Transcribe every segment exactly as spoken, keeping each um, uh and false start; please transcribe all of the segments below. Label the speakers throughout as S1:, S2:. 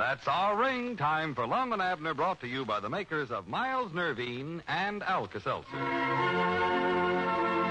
S1: That's our ring. Time for Lum and Abner, brought to you by the makers of Miles Nervine and Alka-Seltzer.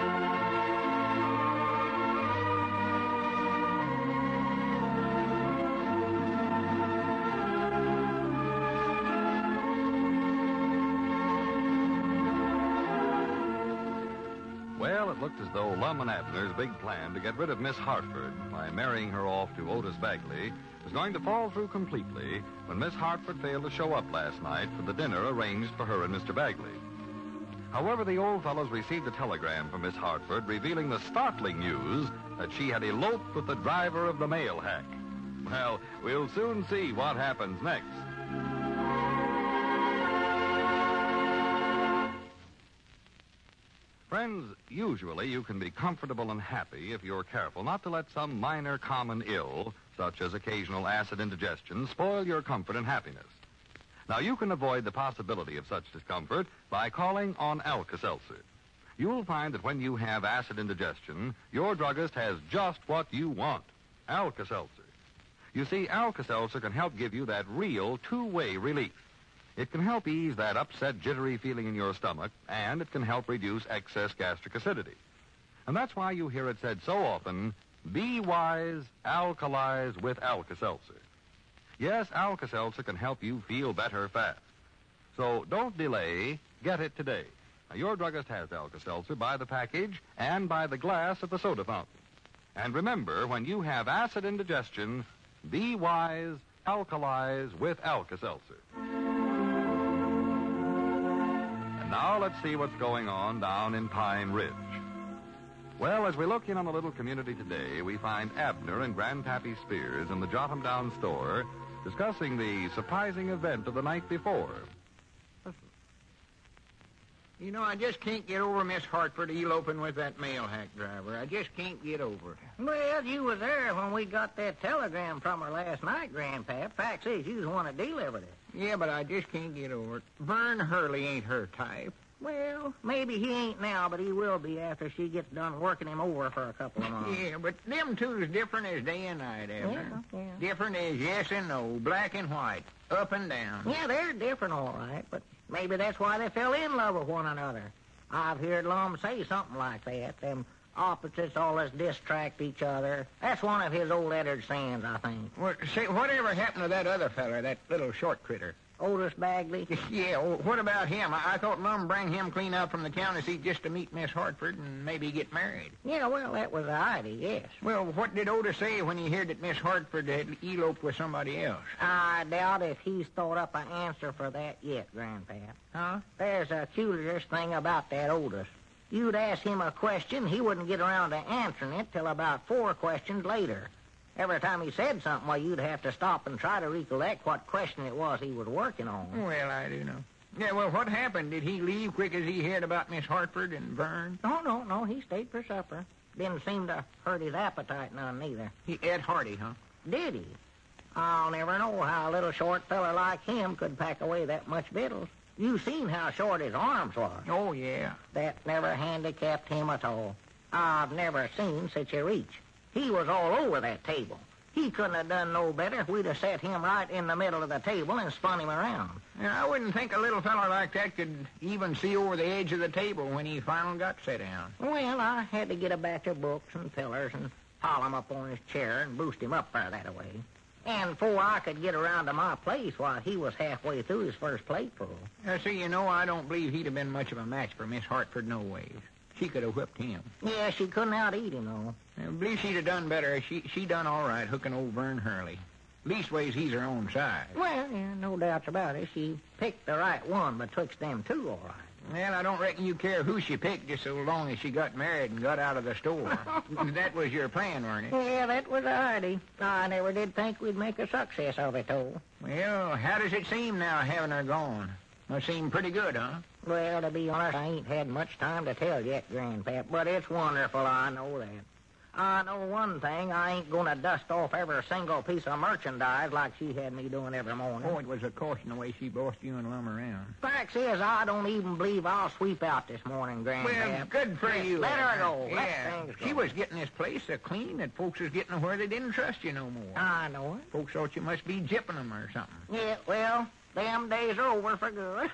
S1: Well, it looked as though Lum and Abner's big plan to get rid of Miss Hartford by marrying her off to Otis Bagley was going to fall through completely when Miss Hartford failed to show up last night for the dinner arranged for her and Mister Bagley. However, the old fellows received a telegram from Miss Hartford revealing the startling news that she had eloped with the driver of the mail hack. Well, we'll soon see what happens next. Friends, usually you can be comfortable and happy if you're careful not to let some minor common ill, such as occasional acid indigestion, spoil your comfort and happiness. Now, you can avoid the possibility of such discomfort by calling on Alka-Seltzer. You'll find that when you have acid indigestion, your druggist has just what you want, Alka-Seltzer. You see, Alka-Seltzer can help give you that real two-way relief. It can help ease that upset, jittery feeling in your stomach, and it can help reduce excess gastric acidity. And that's why you hear it said so often, be wise, alkalize with Alka-Seltzer. Yes, Alka-Seltzer can help you feel better fast. So don't delay, get it today. Now, your druggist has Alka-Seltzer by the package and by the glass at the soda fountain. And remember, when you have acid indigestion, be wise, alkalize with Alka-Seltzer. Now let's see what's going on down in Pine Ridge. Well, as we look in on the little community today, we find Abner and Grandpappy Spears in the Jotham Down store discussing the surprising event of the night before.
S2: Listen. You know, I just can't get over Miss Hartford eloping with that mail hack driver. I just can't get over it.
S3: Well, you was there when we got that telegram from her last night, Grandpap. Fact is, you was the one that delivered it.
S2: Yeah, but I just can't get over it. Vern Hurley ain't her type.
S3: Well, maybe he ain't now, but he will be after she gets done working him over for a couple of months.
S2: Yeah, but them two's different as day and night, Abner.
S3: Yeah, yeah.
S2: Different as yes and no, black and white, up and down.
S3: Yeah, they're different, all right, but maybe that's why they fell in love with one another. I've heard Lum say something like that. Them opposites always distract each other. That's one of his old Eddard sayings, I think.
S2: Well, say, whatever happened to that other feller, that little short critter?
S3: Otis Bagley?
S2: Yeah, well, what about him? I, I thought Lum bring him clean out from the county seat just to meet Miss Hartford and maybe get married.
S3: Yeah, well, that was the idea, yes.
S2: Well, what did Otis say when he heard that Miss Hartford had eloped with somebody else?
S3: I doubt if he's thought up an answer for that yet, Grandpa.
S2: Huh?
S3: There's a curious thing about that Otis. You'd ask him a question, he wouldn't get around to answering it till about four questions later. Every time he said something, well, you'd have to stop and try to recollect what question it was he was working on.
S2: Well, I do know. Yeah, well, what happened? Did he leave quick as he heard about Miss Hartford and Vern?
S3: No, no, no, he stayed for supper. Didn't seem to hurt his appetite none, neither.
S2: He ate hearty, huh?
S3: Did he? I'll never know how a little short fella like him could pack away that much victuals. You seen how short his arms was.
S2: Oh, yeah.
S3: That never handicapped him at all. I've never seen such a reach. He was all over that table. He couldn't have done no better if we'd have set him right in the middle of the table and spun him around.
S2: Yeah, I wouldn't think a little fella like that could even see over the edge of the table when he finally got set down.
S3: Well, I had to get a batch of books and fillers and haul him up on his chair and boost him up there that way. And before I could get around to my place, while he was halfway through his first plateful.
S2: Uh, see, you know, I don't believe he'd have been much of a match for Miss Hartford no ways. She could have whipped him.
S3: Yeah, she couldn't out-eat him, though.
S2: I believe she'd have done better. She she done all right hooking old Vern Hurley. Leastways, he's her own size.
S3: Well, yeah, no doubts about it. She picked the right one betwixt them two, all right.
S2: Well, I don't reckon you care who she picked just so long as she got married and got out of the store. That was your plan, weren't it?
S3: Yeah, that was the idea. I never did think we'd make a success of it, though.
S2: Well, how does it seem now having her gone? Must seem pretty good, huh?
S3: Well, to be honest, I ain't had much time to tell yet, Grandpap, but it's wonderful, I know that. I know one thing. I ain't going to dust off every single piece of merchandise like she had me doing every morning.
S2: Oh, it was a caution the way she bossed you and Lum around.
S3: Facts is, I don't even believe I'll sweep out this morning, Grandpap.
S2: Well, good for
S3: Yes,
S2: you.
S3: let her
S2: Abner.
S3: go. Let
S2: Yeah,
S3: things
S2: she
S3: go.
S2: was getting this place so clean that folks was getting where they didn't trust you no more.
S3: I know it.
S2: Folks thought you must be jipping them or something.
S3: Yeah, well, them days are over for good.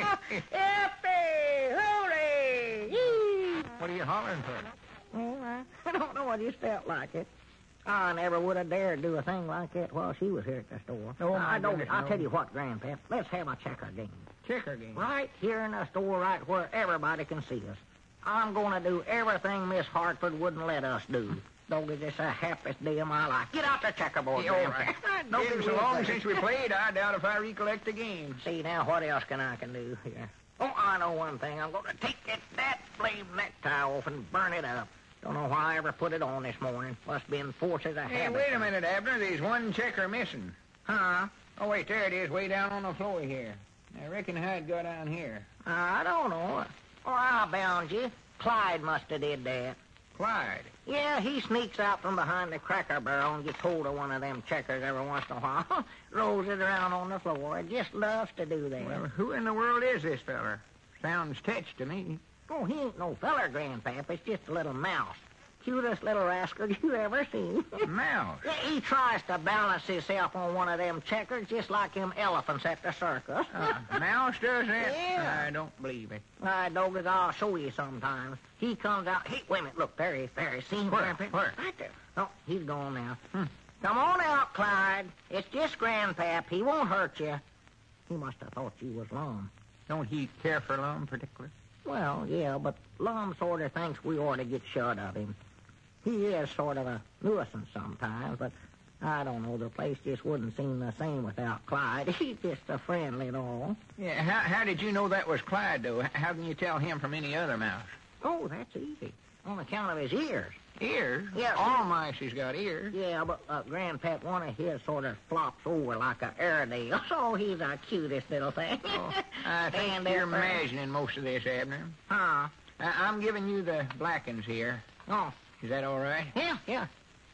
S3: Happy, holy, yee.
S2: What are you hollering for?
S3: Well, I, I don't know. I just felt like it. I never would have dared do a thing like that while she was here at the store.
S2: Oh, my
S3: I don't.
S2: goodness,
S3: I'll
S2: no.
S3: tell you what, Grandpap. Let's have a checker game.
S2: Checker game.
S3: Right here in the store, right where everybody can see us. I'm going to do everything Miss Hartford wouldn't let us do. Doggy, it's the happiest day of my life. Get out the checkerboard,
S2: Yeah, all
S3: Grandpap.
S2: right.
S3: Don't
S2: It's
S3: be
S2: so
S3: real
S2: long
S3: bad.
S2: since we played, I doubt if I recollect the game.
S3: See, now, what else can I can do here? Oh, I know one thing. I'm going to take that, that blame necktie off and burn it up. Don't know why I ever put it on this morning. Must been forces of
S2: Hey,
S3: habit.
S2: wait a minute, Abner. There's one checker missing.
S3: Huh?
S2: Oh, wait, there it is, way down on the floor here. I reckon how'd go down here.
S3: I don't know. Or I'll bound you. Clyde must have did that.
S2: Clyde.
S3: Yeah, he sneaks out from behind the cracker barrel and gets hold of one of them checkers every once in a while. Rolls it around on the floor. He just loves to do that.
S2: Well, who in the world is this feller? Sounds tetched to me.
S3: Oh, he ain't no feller, Grandpap. It's just a little mouse. Cutest little rascal you ever seen.
S2: Mouse.
S3: Yeah, he tries to balance himself on one of them checkers just like them elephants at the circus.
S2: Uh, mouse does that?
S3: Yeah.
S2: I don't believe it.
S3: My doggies, I'll show you sometime. He comes out. Hey, wait a minute. Look, there he is. There he is. See him,
S2: Where?
S3: Grandpa?
S2: Where?
S3: Right there. Oh, he's gone now.
S2: Hmm.
S3: Come on out, Clyde. It's just Grandpap. He won't hurt you. He must have thought you was Lum.
S2: Don't he care for Lum particular?
S3: Well, yeah, but Lum sort of thinks we ought to get shut of him. He is sort of a nuisance sometimes, but I don't know. The place just wouldn't seem the same without Clyde. He's just a friendly and all.
S2: Yeah, how, how did you know that was Clyde, though? How can you tell him from any other mouse?
S3: Oh, that's easy. On account of his ears.
S2: Ears?
S3: Yeah.
S2: All mice has got ears.
S3: Yeah, but uh, Grandpap, one of his sort of flops over like a Airedale. Oh, he's the cutest little thing.
S2: Oh, I think
S3: Stand
S2: you're
S3: there for-
S2: imagining most of this, Abner.
S3: Huh?
S2: I, I'm giving you the blackens here.
S3: Oh,
S2: Is that all right?
S3: yeah, yeah.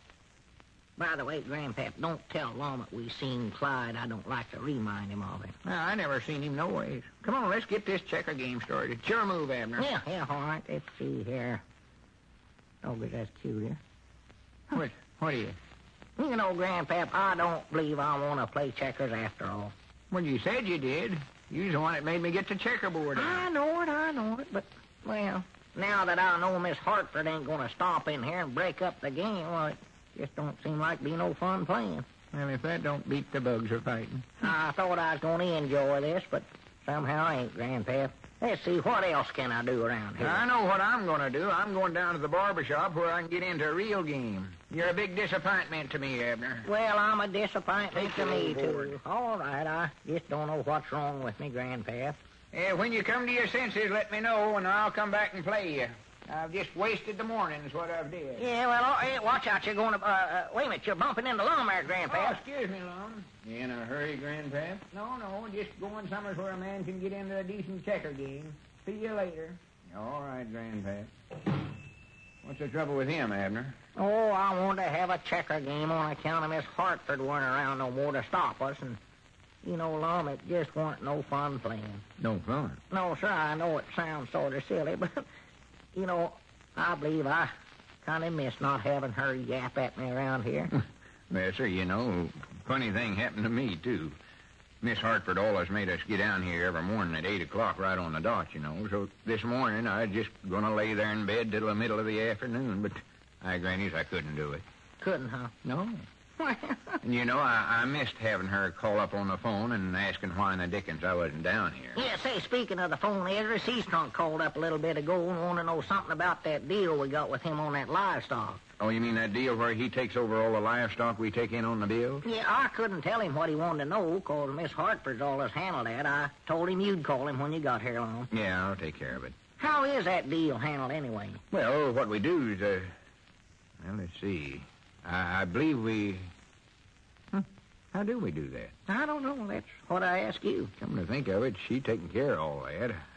S3: By the way, Grandpap, don't tell Lum that we seen Clyde. I don't like to remind him of it.
S2: No, I never seen him no ways. Come on, let's get this checker game started. Sure move, Abner.
S3: Yeah, yeah, all right. Let's see here. Oh, but that's cute here.
S2: What, what are you?
S3: You know, Grandpap, I don't believe I want to play checkers after all.
S2: Well, you said you did. You're the one that made me get the checkerboard out.
S3: I know it, I know it, but, well, now that I know Miss Hartford ain't going to stop in here and break up the game, well, it just don't seem like be no fun playing.
S2: Well, if that don't beat the bugs are fighting.
S3: I thought I was going to enjoy this, but somehow I ain't, Grandpap. Let's see, what else can I do around here?
S2: I know what I'm going to do. I'm going down to the barber shop where I can get into a real game. You're a big disappointment to me, Abner.
S3: Well, I'm a disappointment
S2: Take
S3: to
S2: your
S3: me,
S2: old
S3: too.
S2: board.
S3: All right, I just don't know what's wrong with me, Grandpap.
S2: Eh, when you come to your senses, let me know, and I'll come back and play you. I've just wasted the morning is what I've did.
S3: Yeah, well, oh, hey, watch out. You're going to, uh, uh, wait a minute, you're bumping into Lum there,
S2: Oh,
S3: Grandpap.
S2: excuse me, Lum. You in a hurry, Grandpap? No, no, just going somewhere where a man can get into a decent checker game. See you later. All right, Grandpap. What's the trouble with him, Abner?
S3: Oh, I wanted to have a checker game on account of Miss Hartford weren't around no more to stop us, and, you know, Lum, it just weren't no fun playing.
S2: No fun.
S3: No, sir, I know it sounds sort of silly, but, you know, I believe I kind of miss not having her yap at me around here.
S2: Well, sir, you know, funny thing happened to me, too. Miss Hartford always made us get down here every morning at eight o'clock right on the dot, you know. So this morning I was just going to lay there in bed till the middle of the afternoon, but I grannies I couldn't do it.
S3: Couldn't, huh?
S2: No. And, you know, I, I missed having her call up on the phone and asking why in the dickens I wasn't down here.
S3: Yeah, say, speaking of the phone, Ezra, Seastrunk called up a little bit ago and wanted to know something about that deal we got with him on that livestock.
S2: Oh, you mean that deal where he takes over all the livestock we take in on the bill?
S3: Yeah, I couldn't tell him what he wanted to know, 'cause Miss Hartford's always handled that. I told him you'd call him when you got here, Lum.
S2: Yeah, I'll take care of it.
S3: How is that deal handled anyway?
S2: Well, what we do is, uh... Well, let's see. I, I believe we... Huh. How do we do that?
S3: I don't know. That's what I ask you.
S2: Come to think of it, she taking care of all that.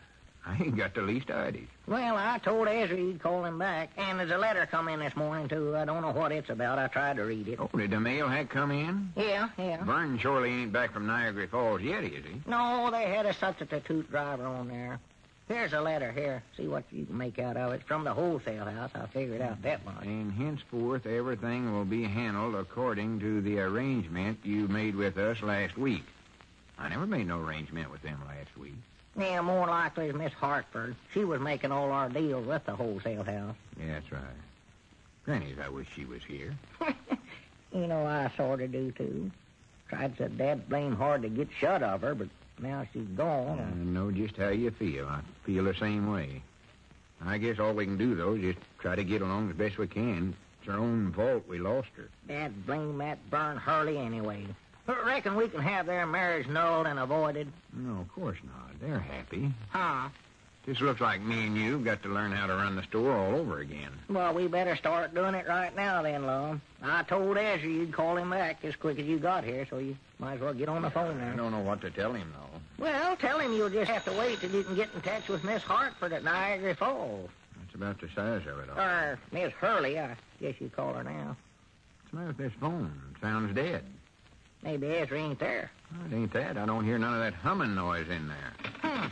S2: I ain't got the least idea.
S3: Well, I told Ezra you'd call him back. And there's a letter come in this morning, too. I don't know what it's about. I tried to read it.
S2: Oh, did the mail hack come in?
S3: Yeah, yeah.
S2: Vern surely ain't back from Niagara Falls yet, is he?
S3: No, they had a substitute driver on there. Here's a letter here. See what you can make out of it. It's from the wholesale house. I figured out that much.
S2: And henceforth, everything will be handled according to the arrangement you made with us last week. I never made no arrangement with them last week.
S3: Yeah, more likely it's Miss Hartford. She was making all our deals with the wholesale house.
S2: Yeah, that's right. Granny's, I wish she was here.
S3: You know, I sort of do, too. Tried so dad blame hard to get shut of her, but now she's gone.
S2: I know just how you feel. I feel the same way. I guess all we can do, though, is just try to get along as best we can. It's our own fault we lost her.
S3: Dad blame that Vern Hurley anyway. But reckon we can have their marriage nulled and avoided?
S2: No, of course not. They're happy.
S3: Huh?
S2: Just looks like me and you got to learn how to run the store all over again.
S3: Well, we better start doing it right now then, Lum. I told Ezra you'd call him back as quick as you got here, so you might as well get on the phone now.
S2: I don't know what to tell him, though.
S3: Well, tell him you'll just have to wait till you can get in touch with Miss Hartford at Niagara Falls.
S2: That's about the size of it all.
S3: Or Miss Hurley, I guess you call her now.
S2: What's the matter with this phone? It sounds dead.
S3: Maybe Ezra ain't there.
S2: Well, it ain't that. I don't hear none of that humming noise in there.
S3: Hmm.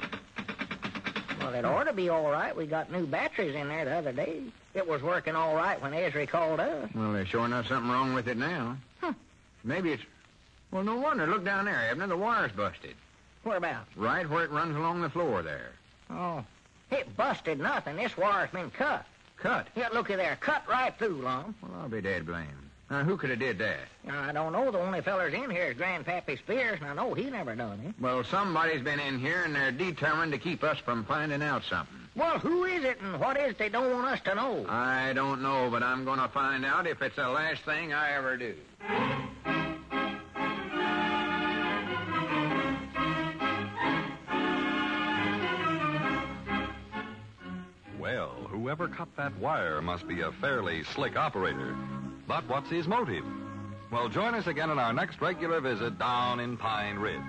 S3: Well, it ought to be all right. We got new batteries in there the other day. It was working all right when Ezra called us.
S2: Well, there's sure enough something wrong with it now.
S3: Huh.
S2: Maybe it's... Well, no wonder. Look down there, Abner. The wire's busted.
S3: Whereabouts?
S2: Right where it runs along the floor there.
S3: Oh. It busted nothing. This wire's been cut.
S2: Cut?
S3: Yeah, looky there. Cut right through, Lum.
S2: Well, I'll be dead blamed. Now, who could have did that?
S3: I don't know. The only fellers in here is Grandpappy Spears, and I know he never done it.
S2: Well, somebody's been in here, and they're determined to keep us from finding out something.
S3: Well, who is it, and what is it they don't want us to know?
S2: I don't know, but I'm going to find out if it's the last thing I ever do.
S1: Well, whoever cut that wire must be a fairly slick operator. But what's his motive? Well, join us again on our next regular visit down in Pine Ridge.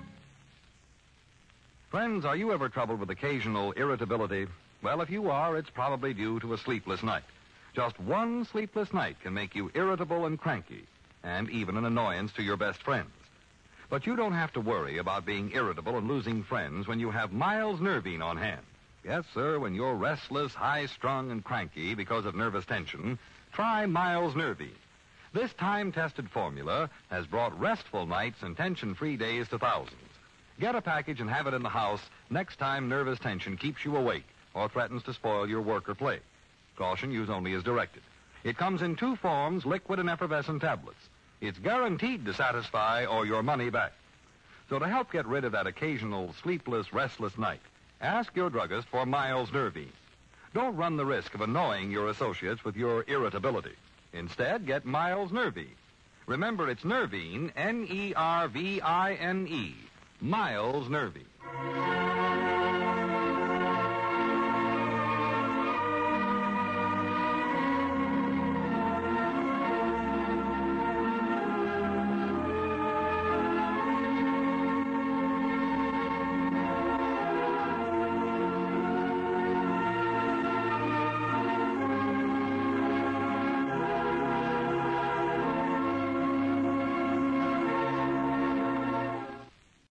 S1: Friends, are you ever troubled with occasional irritability? Well, if you are, it's probably due to a sleepless night. Just one sleepless night can make you irritable and cranky, and even an annoyance to your best friends. But you don't have to worry about being irritable and losing friends when you have Miles Nervine on hand. Yes, sir, when you're restless, high-strung, and cranky because of nervous tension, try Miles Nervine. This time-tested formula has brought restful nights and tension-free days to thousands. Get a package and have it in the house next time nervous tension keeps you awake or threatens to spoil your work or play. Caution, use only as directed. It comes in two forms, liquid and effervescent tablets. It's guaranteed to satisfy or your money back. So to help get rid of that occasional sleepless, restless night, ask your druggist for Miles Nervine. Don't run the risk of annoying your associates with your irritability. Instead, get Miles Nervine. Remember, it's Nervine, N E R V I N E. Miles Nervine.